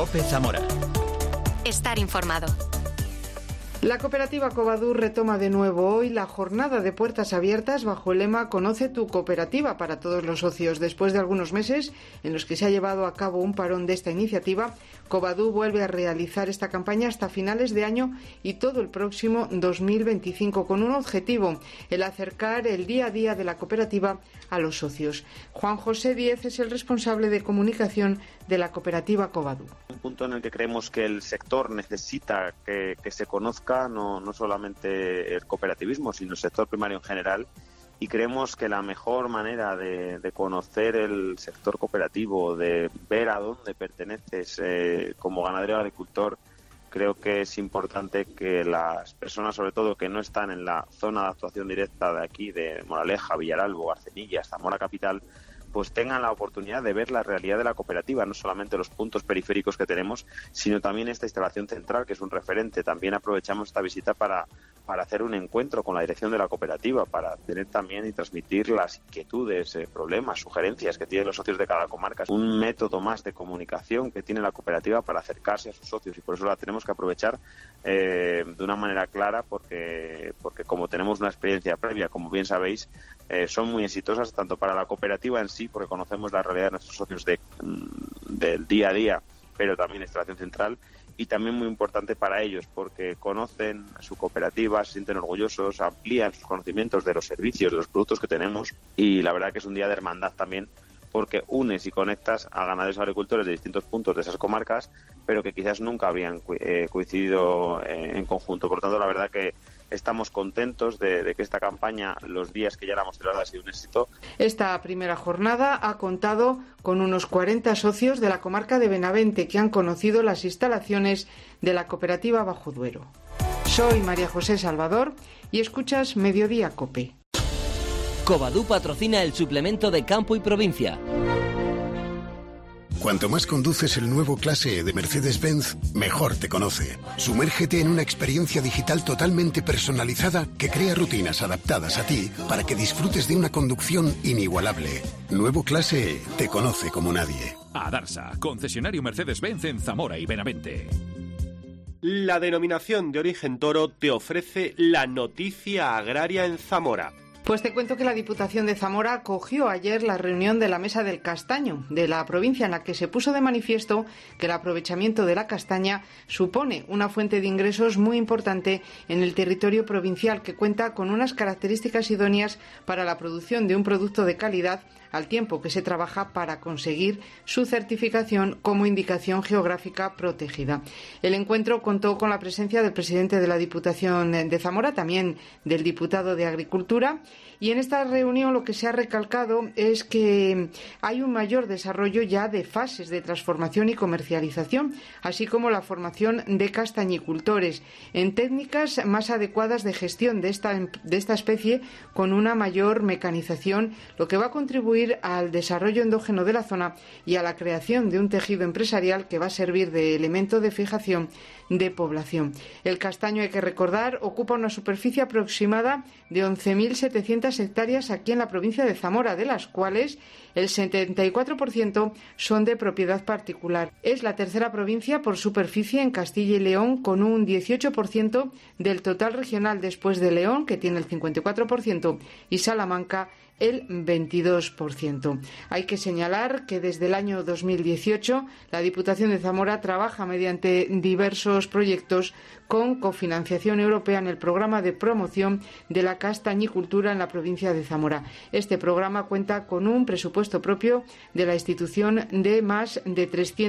COPE Zamora. Estar informado. La cooperativa Covadú retoma de nuevo hoy la jornada de puertas abiertas bajo el lema Conoce tu cooperativa para todos los socios. Después de algunos meses en los que se ha llevado a cabo un parón de esta iniciativa, Covadú vuelve a realizar esta campaña hasta finales de año y todo el próximo 2025 con un objetivo, el acercar el día a día de la cooperativa a los socios. Juan José Díez es el responsable de comunicación de la cooperativa Covadú. Un punto en el que creemos que el sector necesita que se conozca no solamente el cooperativismo, sino el sector primario en general, y creemos que la mejor manera de conocer el sector cooperativo, de ver a dónde perteneces como ganadero o agricultor, creo que es importante que las personas, sobre todo que no están en la zona de actuación directa de aquí, de Moraleja, Villaralbo, Arcenilla, Zamora Capital, pues tengan la oportunidad de ver la realidad de la cooperativa, no solamente los puntos periféricos que tenemos, sino también esta instalación central, que es un referente. También aprovechamos esta visita para hacer un encuentro con la dirección de la cooperativa, para tener también y transmitir las inquietudes, problemas, sugerencias que tienen los socios de cada comarca. Es un método más de comunicación que tiene la cooperativa para acercarse a sus socios, y por eso la tenemos que aprovechar de una manera clara, porque como tenemos una experiencia previa, como bien sabéis, son muy exitosas tanto para la cooperativa en sí, porque conocemos la realidad de nuestros socios del día a día, pero también la instalación central, y también muy importante para ellos, porque conocen su cooperativa, se sienten orgullosos, amplían sus conocimientos de los servicios, de los productos que tenemos, y la verdad que es un día de hermandad también, porque unes y conectas a ganaderos y agricultores de distintos puntos de esas comarcas, pero que quizás nunca habrían coincidido en conjunto. Por lo tanto, la verdad que estamos contentos de que esta campaña, los días que ya la hemos celebrado, ha sido un éxito. Esta primera jornada ha contado con unos 40 socios de la comarca de Benavente que han conocido las instalaciones de la cooperativa Bajo Duero. Soy María José Salvador y escuchas Mediodía COPE. Covadú patrocina el suplemento de Campo y Provincia. Cuanto más conduces el nuevo Clase E de Mercedes-Benz, mejor te conoce. Sumérgete en una experiencia digital totalmente personalizada que crea rutinas adaptadas a ti para que disfrutes de una conducción inigualable. Nuevo Clase E te conoce como nadie. Adarsa, concesionario Mercedes-Benz en Zamora y Benavente. La denominación de origen toro te ofrece la noticia agraria en Zamora. Pues te cuento que la Diputación de Zamora acogió ayer la reunión de la Mesa del Castaño de la provincia, en la que se puso de manifiesto que el aprovechamiento de la castaña supone una fuente de ingresos muy importante en el territorio provincial, que cuenta con unas características idóneas para la producción de un producto de calidad, al tiempo que se trabaja para conseguir su certificación como indicación geográfica protegida. El encuentro contó con la presencia del presidente de la Diputación de Zamora, también del diputado de Agricultura, y en esta reunión lo que se ha recalcado es que hay un mayor desarrollo ya de fases de transformación y comercialización, así como la formación de castañicultores en técnicas más adecuadas de gestión de esta especie, con una mayor mecanización, lo que va a contribuir al desarrollo endógeno de la zona y a la creación de un tejido empresarial que va a servir de elemento de fijación de población. El castaño, hay que recordar, ocupa una superficie aproximada de 11.700 hectáreas aquí en la provincia de Zamora, de las cuales el 74% son de propiedad particular. Es la tercera provincia por superficie en Castilla y León, con un 18% del total regional, después de León, que tiene el 54%, y Salamanca el 22%. Hay que señalar que desde el año 2018 la Diputación de Zamora trabaja mediante diversos proyectos con cofinanciación europea en el programa de promoción de la castañicultura en la provincia de Zamora. Este programa cuenta con un presupuesto propio de la institución de más de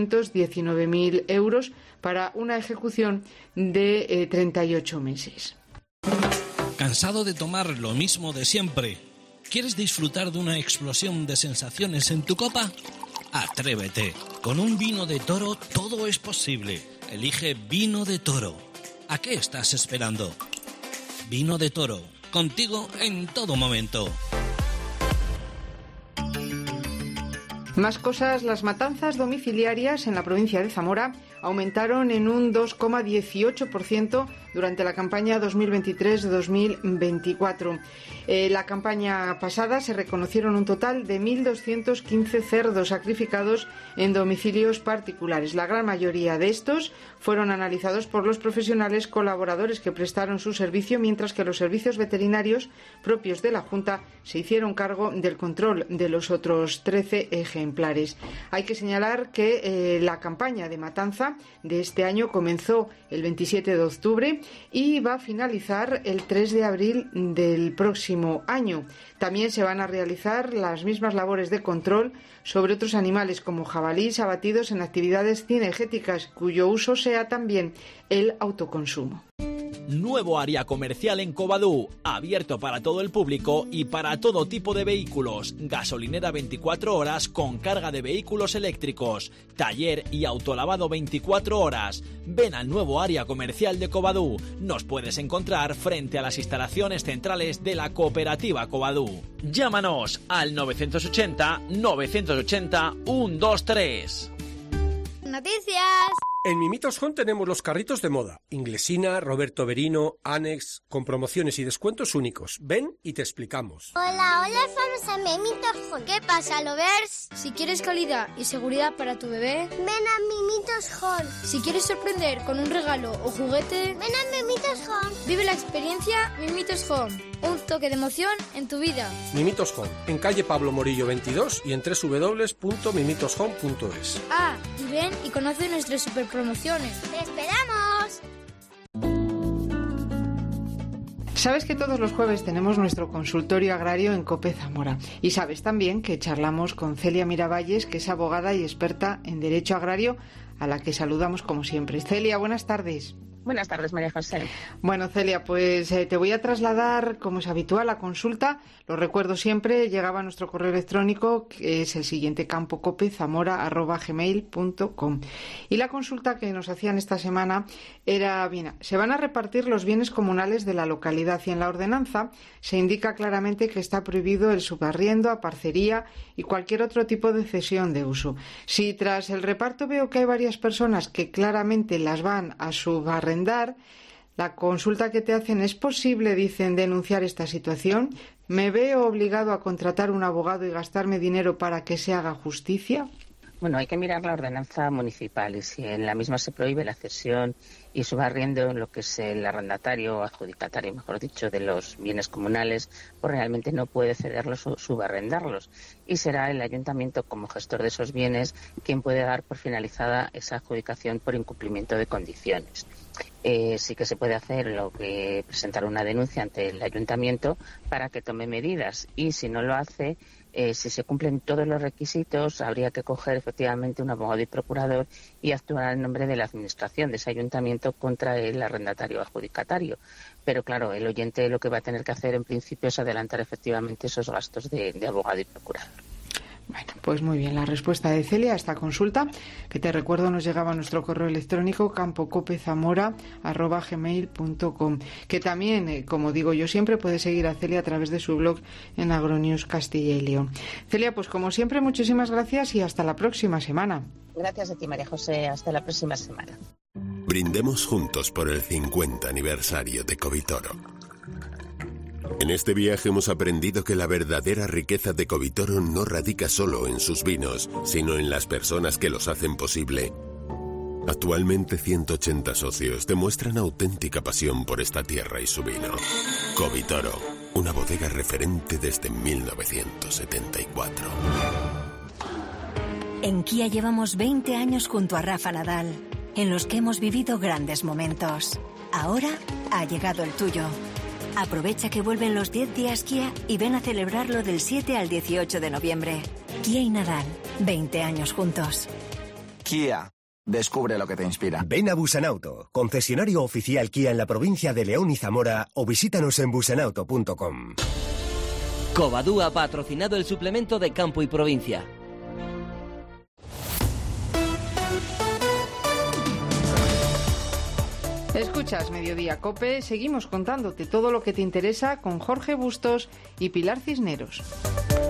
319.000 euros para una ejecución de 38 meses. ¿Cansado de tomar lo mismo de siempre? ¿Quieres disfrutar de una explosión de sensaciones en tu copa? Atrévete. Con un vino de toro todo es posible. Elige Vino de Toro. ¿A qué estás esperando? Vino de Toro. Contigo en todo momento. Más cosas, las matanzas domiciliarias en la provincia de Zamora aumentaron en un 2,18% durante la campaña 2023-2024. La campaña pasada se reconocieron un total de 1.215 cerdos sacrificados en domicilios particulares. La gran mayoría de estos fueron analizados por los profesionales colaboradores que prestaron su servicio, mientras que los servicios veterinarios propios de la Junta se hicieron cargo del control de los otros 13 ejemplares. Hay que señalar que la campaña de matanza de este año comenzó el 27 de octubre y va a finalizar el 3 de abril del próximo año. También se van a realizar las mismas labores de control sobre otros animales como jabalíes abatidos en actividades cinegéticas, cuyo uso sea también el autoconsumo. Nuevo área comercial en Covadú, abierto para todo el público y para todo tipo de vehículos. Gasolinera 24 horas con carga de vehículos eléctricos. Taller y autolavado 24 horas. Ven al nuevo área comercial de Covadú. Nos puedes encontrar frente a las instalaciones centrales de la cooperativa Covadú. Llámanos al 980 980 123. Noticias. En Mimitos Home tenemos los carritos de moda. Inglesina, Roberto Berino, Annex, con promociones y descuentos únicos. Ven y te explicamos. Hola, vamos a Mimitos Home. ¿Qué pasa, lovers? Si quieres calidad y seguridad para tu bebé, ven a Mimitos Home. Si quieres sorprender con un regalo o juguete, ven a Mimitos Home. Vive la experiencia Mimitos Home. Un toque de emoción en tu vida. Mimitos Home, en calle Pablo Morillo 22 y en www.mimitoshome.es. Ah, y ven y conoce nuestras superpromociones. ¡Te esperamos! Sabes que todos los jueves tenemos nuestro consultorio agrario en COPE Zamora. Y sabes también que charlamos con Celia Miravalles, que es abogada y experta en derecho agrario, a la que saludamos como siempre. Celia, buenas tardes. Buenas tardes, María José. Bueno, Celia, pues te voy a trasladar, como es habitual, la consulta. Lo recuerdo siempre, llegaba a nuestro correo electrónico, que es el siguiente: campocopezamora@gmail.com. Y la consulta que nos hacían esta semana era, bien, se van a repartir los bienes comunales de la localidad y en la ordenanza se indica claramente que está prohibido el subarriendo a parcería y cualquier otro tipo de cesión de uso. Si tras el reparto veo que hay varias personas que claramente las van a subarrendar, la consulta que te hacen: ¿es posible, dicen, denunciar esta situación? ¿Me veo obligado a contratar un abogado y gastarme dinero para que se haga justicia? Bueno, hay que mirar la ordenanza municipal y si en la misma se prohíbe la cesión y subarriendo en lo que es el arrendatario o adjudicatario, mejor dicho, de los bienes comunales, pues realmente no puede cederlos o subarrendarlos. Y será el ayuntamiento, como gestor de esos bienes, quien puede dar por finalizada esa adjudicación por incumplimiento de condiciones. Sí que se puede hacer lo que presentar una denuncia ante el ayuntamiento para que tome medidas, y si no lo hace, si se cumplen todos los requisitos, habría que coger efectivamente un abogado y procurador y actuar en nombre de la administración de ese ayuntamiento contra el arrendatario o adjudicatario. Pero claro, el oyente lo que va a tener que hacer en principio es adelantar efectivamente esos gastos de abogado y procurador. Bueno, pues muy bien, la respuesta de Celia a esta consulta, que te recuerdo nos llegaba a nuestro correo electrónico campocopezamora@gmail.com, que también, como digo yo siempre, puedes seguir a Celia a través de su blog en Agronews Castilla y León. Celia, pues como siempre, muchísimas gracias y hasta la próxima semana. Gracias a ti, María José. Hasta la próxima semana. Brindemos juntos por el 50 aniversario de Covitoro. En este viaje hemos aprendido que la verdadera riqueza de Covitoro no radica solo en sus vinos, sino en las personas que los hacen posible. Actualmente 180 socios demuestran auténtica pasión por esta tierra y su vino. Covitoro, una bodega referente desde 1974. En Kia llevamos 20 años junto a Rafa Nadal, en los que hemos vivido grandes momentos. Ahora ha llegado el tuyo. Aprovecha que vuelven los 10 días Kia y ven a celebrarlo del 7 al 18 de noviembre. Kia y Nadal, 20 años juntos. Kia, descubre lo que te inspira. Ven a Busanauto, concesionario oficial Kia en la provincia de León y Zamora, o visítanos en busanauto.com. Covadú ha patrocinado el suplemento de Campo y Provincia. Escuchas Mediodía Cope, seguimos contándote todo lo que te interesa con Jorge Bustos y Pilar Cisneros.